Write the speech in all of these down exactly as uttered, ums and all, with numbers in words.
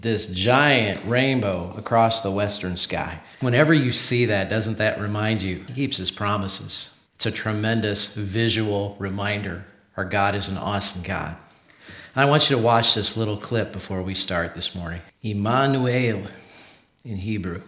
this giant rainbow across the western sky. Whenever you see that, doesn't that remind you? He keeps his promises. It's a tremendous visual reminder. Our God is an awesome God. And I want you to watch this little clip before we start this morning. Emmanuel in Hebrew.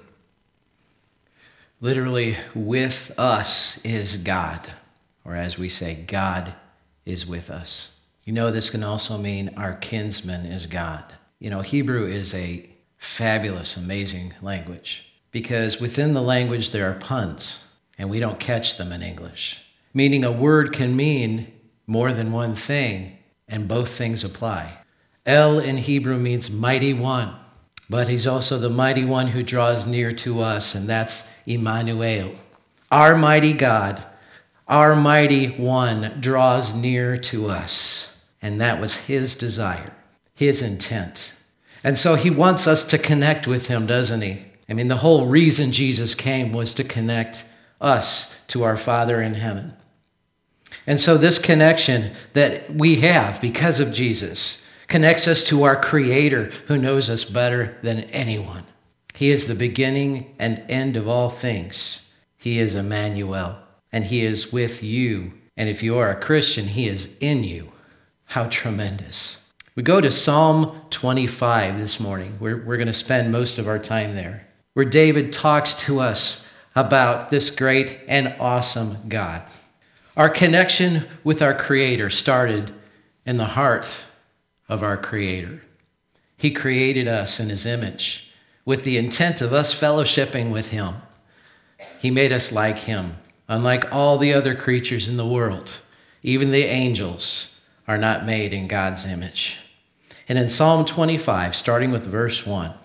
Literally, with us is God. Or as we say, God is with us. You know, this can also mean our kinsman is God. You know, Hebrew is a fabulous, amazing language because within the language there are puns, and we don't catch them in English. Meaning a word can mean more than one thing, and both things apply. El in Hebrew means mighty one, but he's also the mighty one who draws near to us, and that's Emmanuel. Our mighty God, our mighty one draws near to us, and that was his desire. His intent. And so he wants us to connect with him, doesn't he? I mean, the whole reason Jesus came was to connect us to our Father in heaven. And so this connection that we have because of Jesus connects us to our Creator who knows us better than anyone. He is the beginning and end of all things. He is Emmanuel, and he is with you. And if you are a Christian, he is in you. How tremendous. We go to Psalm twenty-five this morning. We're, we're going to spend most of our time there, where David talks to us about this great and awesome God. Our connection with our Creator started in the heart of our Creator. He created us in his image with the intent of us fellowshipping with him. He made us like him, unlike all the other creatures in the world. Even the angels are not made in God's image. And in Psalm twenty-five, starting with verse one,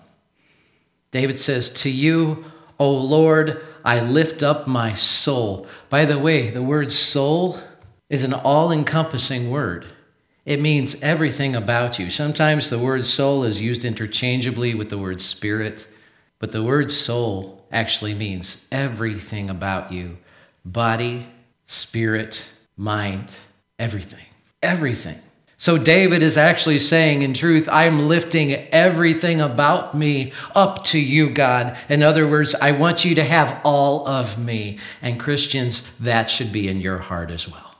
David says, "To you, O Lord, I lift up my soul." By the way, the word soul is an all-encompassing word. It means everything about you. Sometimes the word soul is used interchangeably with the word spirit, but the word soul actually means everything about you. Body, spirit, mind, everything. Everything. So David is actually saying, in truth, I'm lifting everything about me up to you, God. In other words, I want you to have all of me. And Christians, that should be in your heart as well.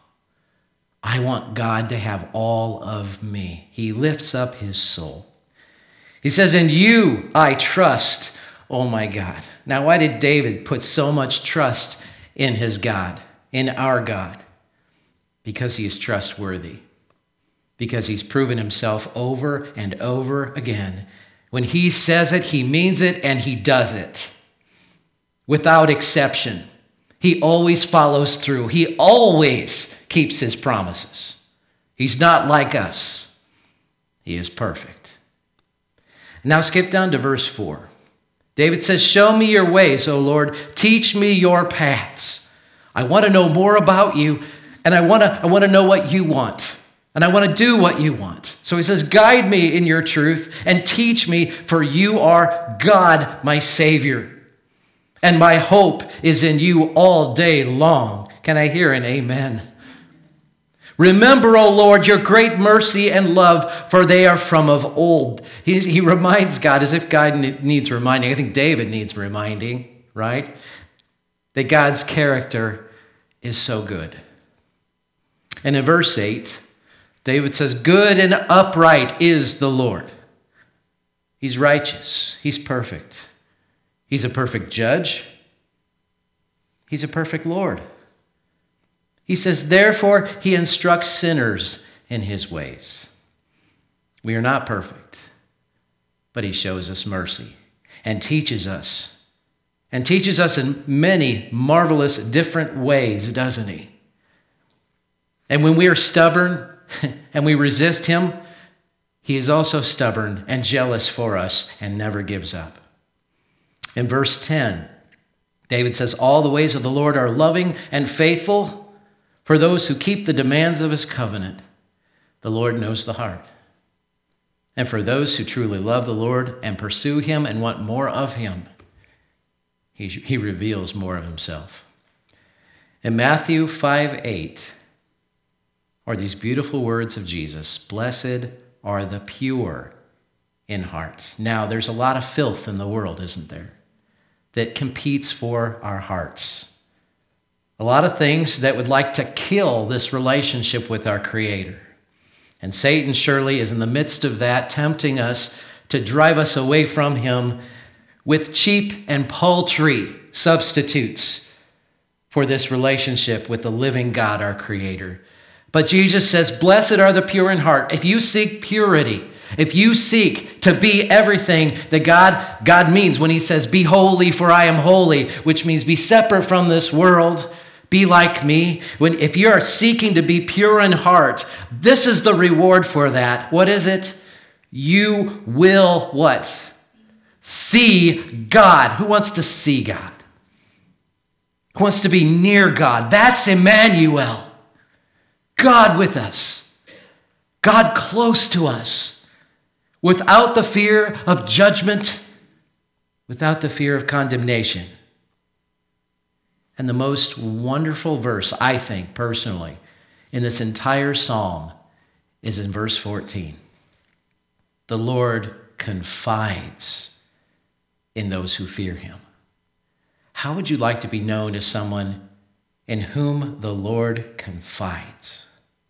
I want God to have all of me. He lifts up his soul. He says, in you I trust, oh my God. Now, why did David put so much trust in his God, in our God? Because he is trustworthy. Because he's proven himself over and over again. When he says it, he means it, and he does it. Without exception. He always follows through. He always keeps his promises. He's not like us. He is perfect. Now skip down to verse four. David says, show me your ways, O Lord. Teach me your paths. I want to know more about you, and I want to, I want to know what you want. And I want to do what you want. So he says, guide me in your truth and teach me, for you are God, my Savior. And my hope is in you all day long. Can I hear an amen? Remember, O Lord, your great mercy and love, for they are from of old. He, he reminds God as if God needs reminding. I think David needs reminding, right? That God's character is so good. And in verse eight, David says, good and upright is the Lord. He's righteous. He's perfect. He's a perfect judge. He's a perfect Lord. He says, therefore, he instructs sinners in his ways. We are not perfect, but he shows us mercy and teaches us. And teaches us in many marvelous different ways, doesn't he? And when we are stubborn and we resist him, he is also stubborn and jealous for us and never gives up. In verse ten, David says, all the ways of the Lord are loving and faithful for those who keep the demands of his covenant. The Lord knows the heart. And for those who truly love the Lord and pursue him and want more of him, he, he reveals more of himself. In Matthew five eight, are these beautiful words of Jesus. Blessed are the pure in heart. Now, there's a lot of filth in the world, isn't there, that competes for our hearts. A lot of things that would like to kill this relationship with our Creator. And Satan surely is in the midst of that, tempting us to drive us away from Him with cheap and paltry substitutes for this relationship with the living God, our Creator. But Jesus says, blessed are the pure in heart. If you seek purity, if you seek to be everything that God, God means when He says, be holy for I am holy, which means be separate from this world, be like me. When, if you are seeking to be pure in heart, this is the reward for that. What is it? You will what? See God. Who wants to see God? Who wants to be near God? That's Emmanuel. God with us. God close to us. Without the fear of judgment. Without the fear of condemnation. And the most wonderful verse, I think, personally, in this entire psalm is in verse fourteen. The Lord confides in those who fear Him. How would you like to be known as someone in whom the Lord confides?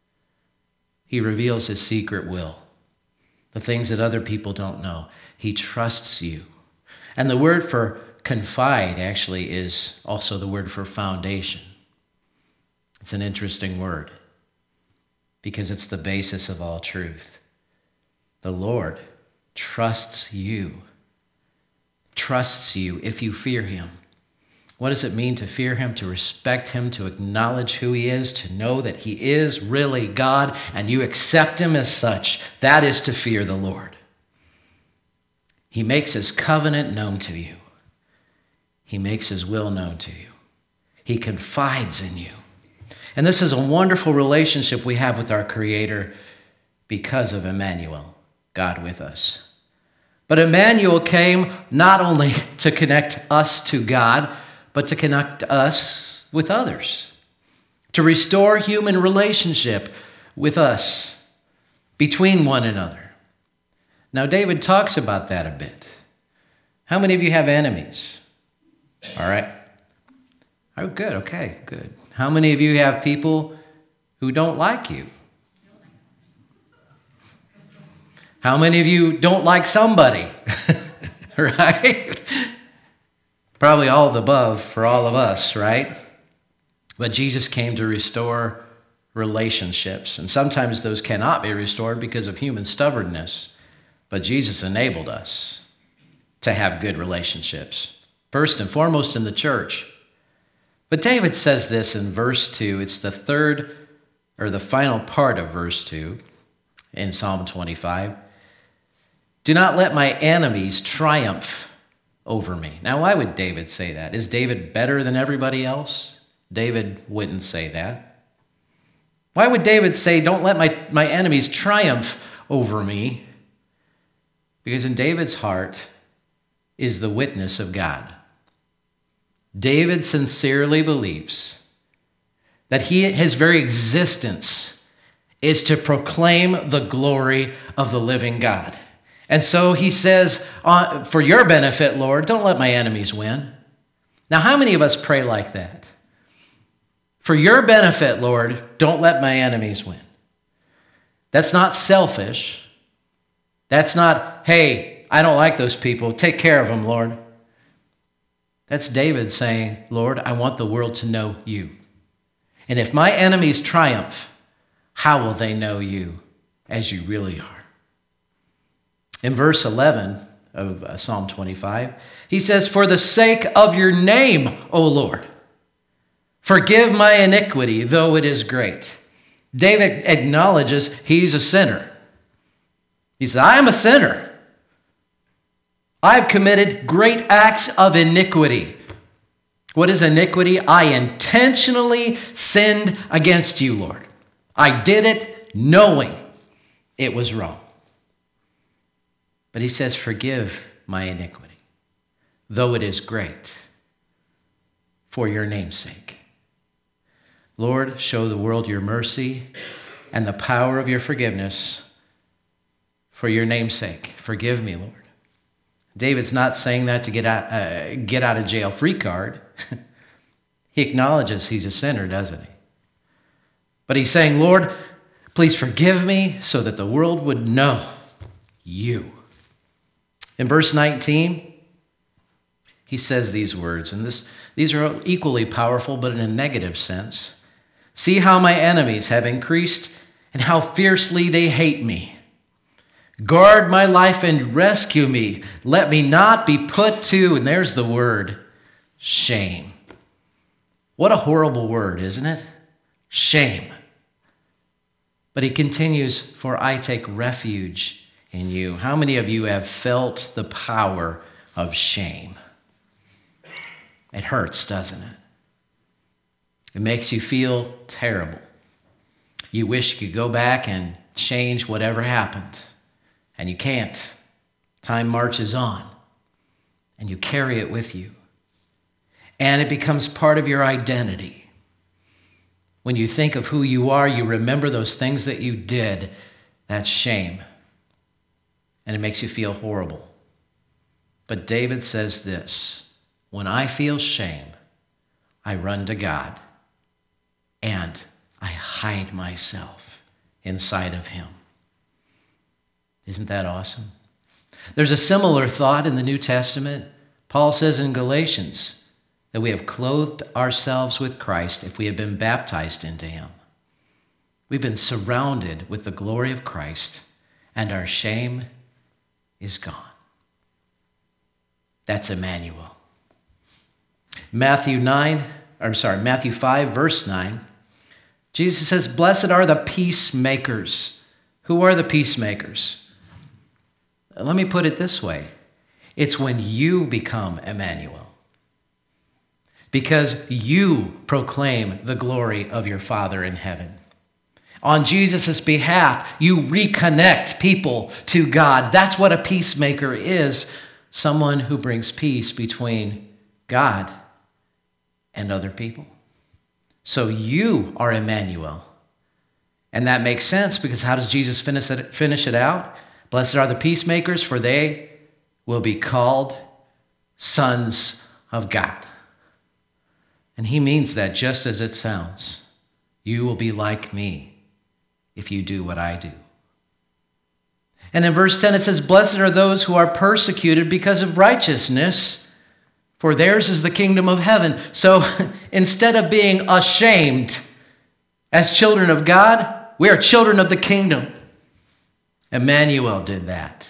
He reveals His secret will, the things that other people don't know. He trusts you. And the word for confide actually is also the word for foundation. It's an interesting word because it's the basis of all truth. The Lord trusts you. Trusts you if you fear Him. What does it mean to fear Him? To respect Him, to acknowledge who He is, to know that He is really God and you accept Him as such. That is to fear the Lord. He makes His covenant known to you. He makes His will known to you. He confides in you. And this is a wonderful relationship we have with our Creator because of Emmanuel, God with us. But Emmanuel came not only to connect us to God, but to connect us with others. To restore human relationship with us, between one another. Now, David talks about that a bit. How many of you have enemies? All right. Oh, good. Okay, good. How many of you have people who don't like you? How many of you don't like somebody? Right? Probably all of the above for all of us, right? But Jesus came to restore relationships. And sometimes those cannot be restored because of human stubbornness. But Jesus enabled us to have good relationships. First and foremost in the church. But David says this in verse two. It's the third or the final part of verse two in Psalm twenty-five. Do not let my enemies triumph over me. Now, why would David say that? Is David better than everybody else? David wouldn't say that. Why would David say, don't let my, my enemies triumph over me? Because in David's heart is the witness of God. David sincerely believes that he, his very existence is to proclaim the glory of the living God. And so he says, uh, for your benefit, Lord, don't let my enemies win. Now, how many of us pray like that? For your benefit, Lord, don't let my enemies win. That's not selfish. That's not, hey, I don't like those people. Take care of them, Lord. That's David saying, Lord, I want the world to know you. And if my enemies triumph, how will they know you as you really are? In verse eleven of Psalm twenty-five, he says, for the sake of your name, O Lord, forgive my iniquity, though it is great. David acknowledges he's a sinner. He says, I am a sinner. I've committed great acts of iniquity. What is iniquity? I intentionally sinned against you, Lord. I did it knowing it was wrong. But he says, forgive my iniquity, though it is great, for your name's sake. Lord, show the world your mercy and the power of your forgiveness for your name's sake. Forgive me, Lord. David's not saying that to get out, uh, get out of jail free card. He acknowledges he's a sinner, doesn't he? But he's saying, Lord, please forgive me so that the world would know you. In verse nineteen, he says these words, and this, these are equally powerful, but in a negative sense. See how my enemies have increased and how fiercely they hate me. Guard my life and rescue me. Let me not be put to, and there's the word, shame. What a horrible word, isn't it? Shame. But he continues, for I take refuge in you. How many of you have felt the power of shame? It hurts, doesn't it? It makes you feel terrible. You wish you could go back and change whatever happened. And you can't. Time marches on. And you carry it with you. And it becomes part of your identity. When you think of who you are, you remember those things that you did. That's shame. And it makes you feel horrible. But David says this, when I feel shame, I run to God and I hide myself inside of Him. Isn't that awesome? There's a similar thought in the New Testament. Paul says in Galatians that we have clothed ourselves with Christ if we have been baptized into Him. We've been surrounded with the glory of Christ, and our shame is gone. That's Emmanuel. Matthew nine, I'm sorry, Matthew five, verse nine. Jesus says, "Blessed are the peacemakers." Who are the peacemakers? Let me put it this way. It's when you become Emmanuel. Because you proclaim the glory of your Father in heaven. On Jesus' behalf, you reconnect people to God. That's what a peacemaker is. Someone who brings peace between God and other people. So you are Emmanuel. And that makes sense because how does Jesus finish it, finish it out? Blessed are the peacemakers, for they will be called sons of God. And he means that just as it sounds. You will be like me if you do what I do. And in verse ten it says, "Blessed are those who are persecuted because of righteousness, for theirs is the kingdom of heaven." So instead of being ashamed as children of God, we are children of the kingdom. Emmanuel did that.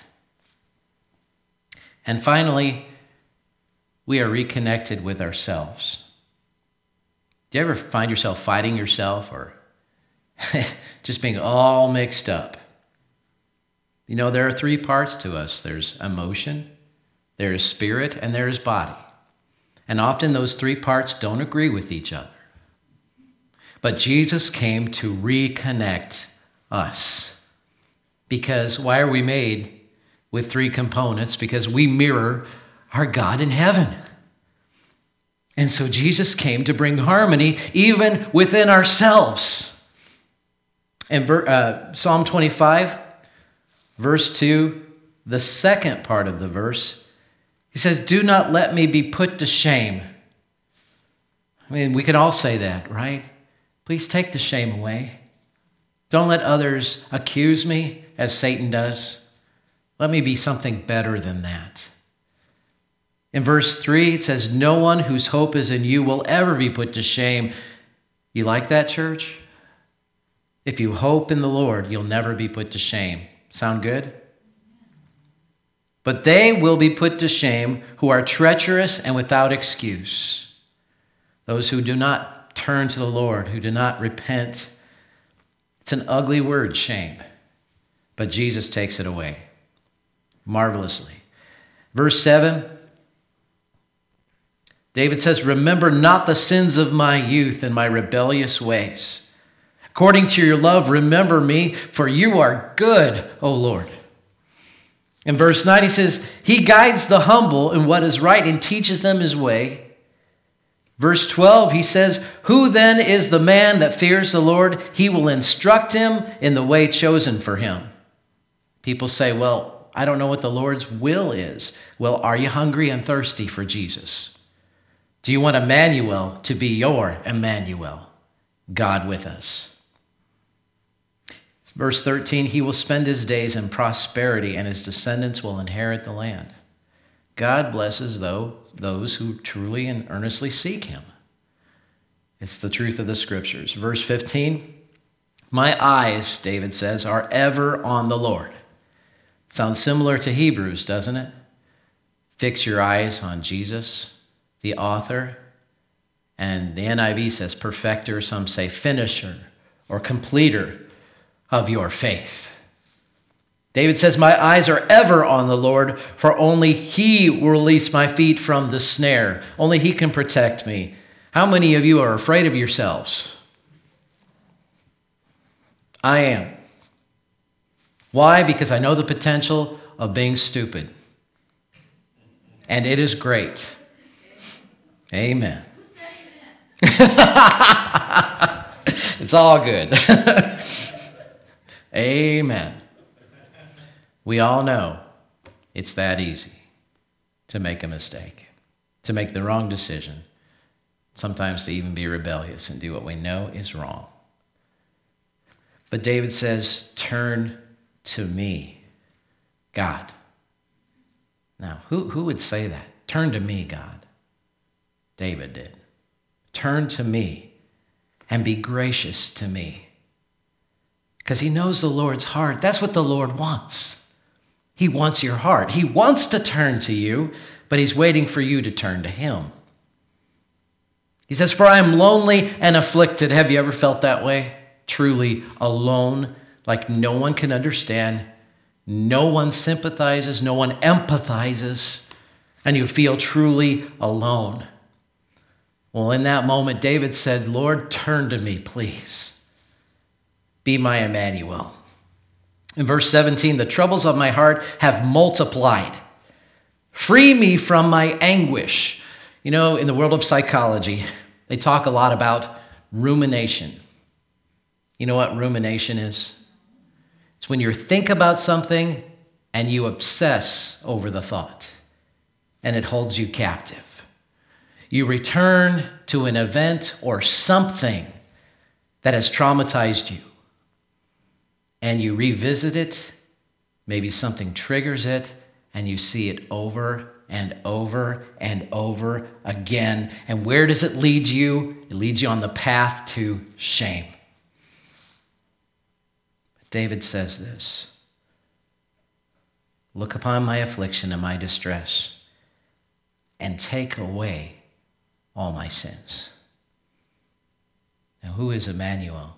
And finally, we are reconnected with ourselves. Do you ever find yourself fighting yourself or just being all mixed up? You know, there are three parts to us. There's emotion, there is spirit, and there is body. And often those three parts don't agree with each other. But Jesus came to reconnect us. Because why are we made with three components? Because we mirror our God in heaven. And so Jesus came to bring harmony even within ourselves. In uh, Psalm twenty-five, verse two, the second part of the verse, he says, "Do not let me be put to shame." I mean, we can all say that, right? Please take the shame away. Don't let others accuse me as Satan does. Let me be something better than that. In verse three, it says, "No one whose hope is in you will ever be put to shame." You like that, church? If you hope in the Lord, you'll never be put to shame. Sound good? "But they will be put to shame who are treacherous and without excuse." Those who do not turn to the Lord, who do not repent. It's an ugly word, shame. But Jesus takes it away marvelously. Verse seven, David says, "Remember not the sins of my youth and my rebellious ways. According to your love, remember me, for you are good, O Lord." In verse nine, he says, "He guides the humble in what is right and teaches them his way." Verse twelve, he says, "Who then is the man that fears the Lord? He will instruct him in the way chosen for him." People say, well, I don't know what the Lord's will is. Well, are you hungry and thirsty for Jesus? Do you want Emmanuel to be your Emmanuel, God with us? Verse thirteen, he will spend his days in prosperity, and his descendants will inherit the land. God blesses though those who truly and earnestly seek him. It's the truth of the Scriptures. Verse fifteen, my eyes, David says, are ever on the Lord. Sounds similar to Hebrews, doesn't it? Fix your eyes on Jesus, the author, and the N I V says perfecter, some say finisher or completer of your faith. David says, my eyes are ever on the Lord, for only he will release my feet from the snare. Only he can protect me. How many of you are afraid of yourselves? I am. Why? Because I know the potential of being stupid. And it is great. Amen. It's all good. Amen. We all know it's that easy to make a mistake, to make the wrong decision, sometimes to even be rebellious and do what we know is wrong. But David says, turn to me, God. Now, who, who would say that? Turn to me, God. David did. Turn to me and be gracious to me. Because he knows the Lord's heart. That's what the Lord wants. He wants your heart. He wants to turn to you, but he's waiting for you to turn to him. He says, for I am lonely and afflicted. Have you ever felt that way? Truly alone, like no one can understand. No one sympathizes. No one empathizes. And you feel truly alone. Well, in that moment, David said, Lord, turn to me, please. Be my Emmanuel. In verse seventeen, the troubles of my heart have multiplied. Free me from my anguish. You know, in the world of psychology, they talk a lot about rumination. You know what rumination is? It's when you think about something and you obsess over the thought, and it holds you captive. You return to an event or something that has traumatized you, and you revisit it. Maybe something triggers it, and you see it over and over and over again. And where does it lead you? It leads you on the path to shame. David says this, look upon my affliction and my distress, and take away all my sins. Now, who is Emmanuel?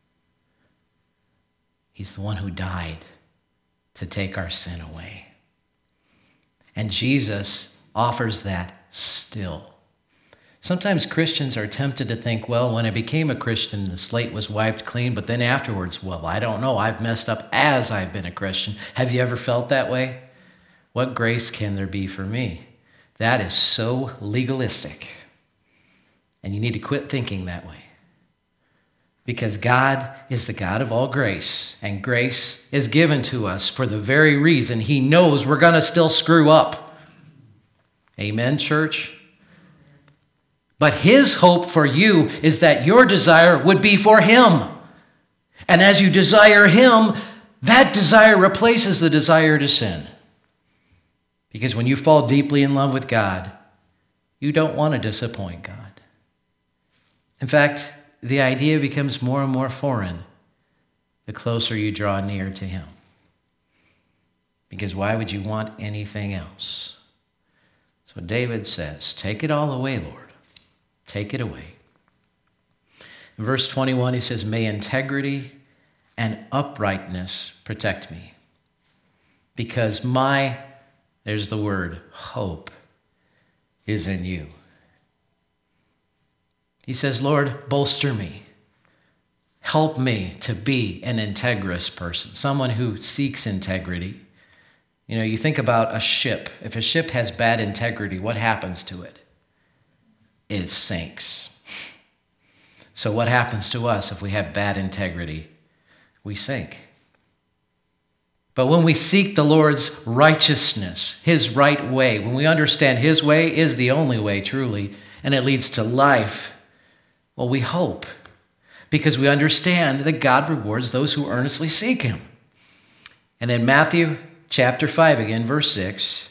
He's the one who died to take our sin away. And Jesus offers that still. Sometimes Christians are tempted to think, well, when I became a Christian, the slate was wiped clean, but then afterwards, well, I don't know, I've messed up as I've been a Christian. Have you ever felt that way? What grace can there be for me? That is so legalistic. And you need to quit thinking that way. Because God is the God of all grace, and grace is given to us for the very reason he knows we're going to still screw up. Amen, church? But his hope for you is that your desire would be for him. And as you desire him, that desire replaces the desire to sin. Because when you fall deeply in love with God, you don't want to disappoint God. In fact, the idea becomes more and more foreign the closer you draw near to him. Because why would you want anything else? So David says, take it all away, Lord. Take it away. In verse twenty-one, he says, may integrity and uprightness protect me. Because my, there's the word, hope is in you. He says, Lord, bolster me. Help me to be an integrous person, someone who seeks integrity. You know, you think about a ship. If a ship has bad integrity, what happens to it? It sinks. So what happens to us if we have bad integrity? We sink. But when we seek the Lord's righteousness, His right way, when we understand His way is the only way truly, and it leads to life, well, we hope, because we understand that God rewards those who earnestly seek Him. And in Matthew chapter five, again, verse six,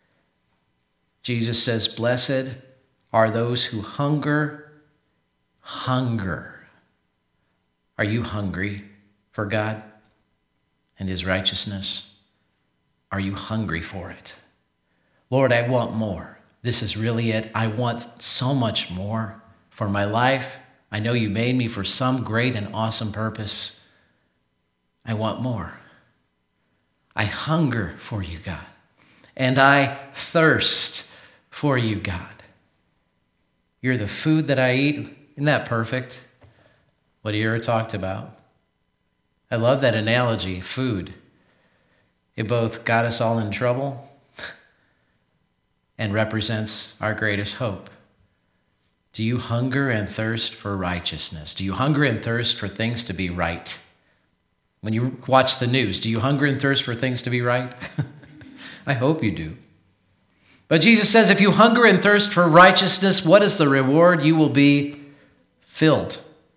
Jesus says, "Blessed are those who hunger, hunger." Are you hungry for God and His righteousness? Are you hungry for it? Lord, I want more. This is really it. I want so much more for my life. I know you made me for some great and awesome purpose. I want more. I hunger for you, God. And I thirst for you, God. You're the food that I eat. Isn't that perfect? What you ever talked about? I love that analogy, food. It both got us all in trouble and represents our greatest hope. Do you hunger and thirst for righteousness? Do you hunger and thirst for things to be right? When you watch the news, do you hunger and thirst for things to be right? I hope you do. But Jesus says, if you hunger and thirst for righteousness, what is the reward? You will be filled.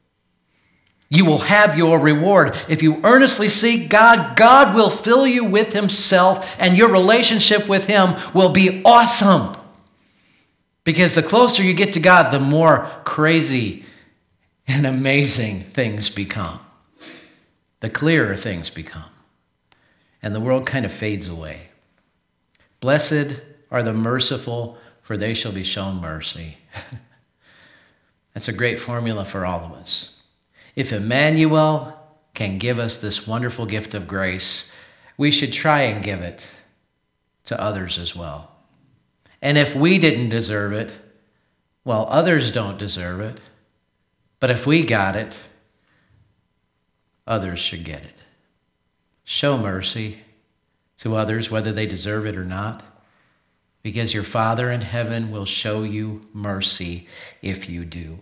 You will have your reward. If you earnestly seek God, God will fill you with Himself, and your relationship with Him will be awesome. Because the closer you get to God, the more crazy and amazing things become. The clearer things become. And the world kind of fades away. Blessed are the merciful, for they shall be shown mercy. That's a great formula for all of us. If Emmanuel can give us this wonderful gift of grace, we should try and give it to others as well. And if we didn't deserve it, well, others don't deserve it. But if we got it, others should get it. Show mercy to others, whether they deserve it or not, because your Father in heaven will show you mercy if you do.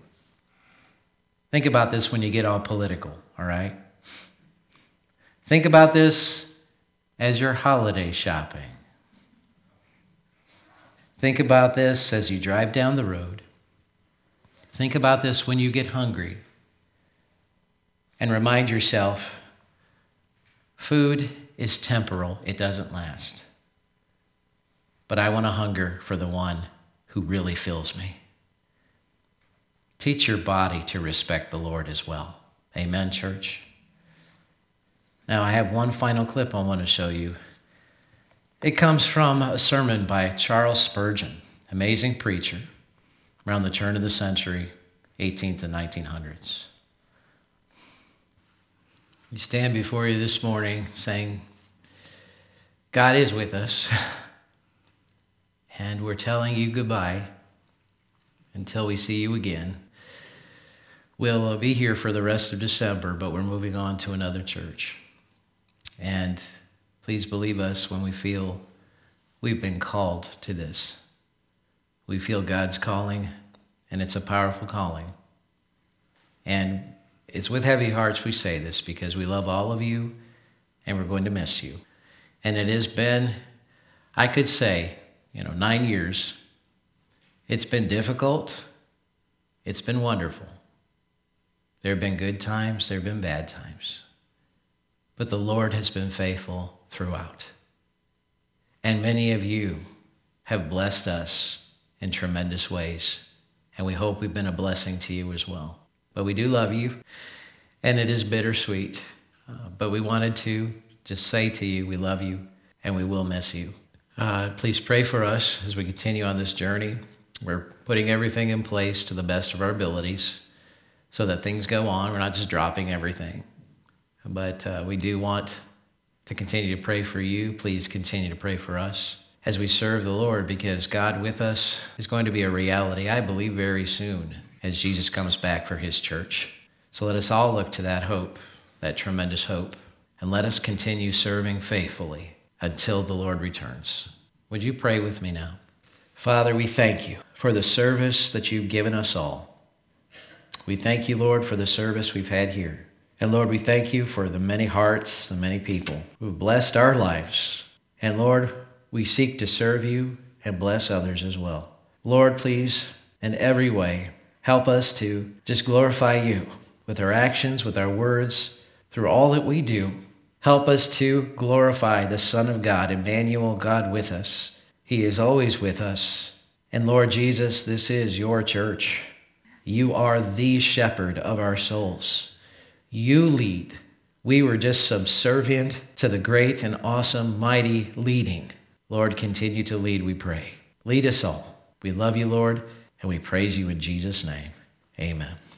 Think about this when you get all political, all right? Think about this as you're holiday shopping. Think about this as you drive down the road. Think about this when you get hungry. And remind yourself, food is temporal. It doesn't last. But I want to hunger for the one who really fills me. Teach your body to respect the Lord as well. Amen, church? Now, I have one final clip I want to show you. It comes from a sermon by Charles Spurgeon, amazing preacher, around the turn of the century, eighteenth and nineteen hundreds. We stand before you this morning saying, God is with us, and we're telling you goodbye until we see you again. We'll be here for the rest of December, but we're moving on to another church. And please believe us when we feel we've been called to this. We feel God's calling, and it's a powerful calling. And it's with heavy hearts we say this, because we love all of you, and we're going to miss you. And it has been, I could say, you know, nine years. It's been difficult. It's been wonderful. There have been good times. There have been bad times. But the Lord has been faithful throughout. And many of you have blessed us in tremendous ways. And we hope we've been a blessing to you as well. But we do love you. And it is bittersweet. Uh, but we wanted to just say to you, we love you and we will miss you. Uh, please pray for us as we continue on this journey. We're putting everything in place to the best of our abilities so that things go on. We're not just dropping everything. But uh, we do want to continue to pray for you. Please continue to pray for us as we serve the Lord, because God with us is going to be a reality, I believe, very soon as Jesus comes back for His church. So let us all look to that hope, that tremendous hope, and let us continue serving faithfully until the Lord returns. Would you pray with me now? Father, we thank you for the service that you've given us all. We thank you, Lord, for the service we've had here. And Lord, we thank you for the many hearts, the many people who have blessed our lives. And Lord, we seek to serve you and bless others as well. Lord, please, in every way, help us to just glorify you with our actions, with our words, through all that we do. Help us to glorify the Son of God, Emmanuel, God with us. He is always with us. And Lord Jesus, this is your church. You are the shepherd of our souls. You lead. We were just subservient to the great and awesome, mighty leading. Lord, continue to lead, we pray. Lead us all. We love you, Lord, and we praise you in Jesus' name. Amen.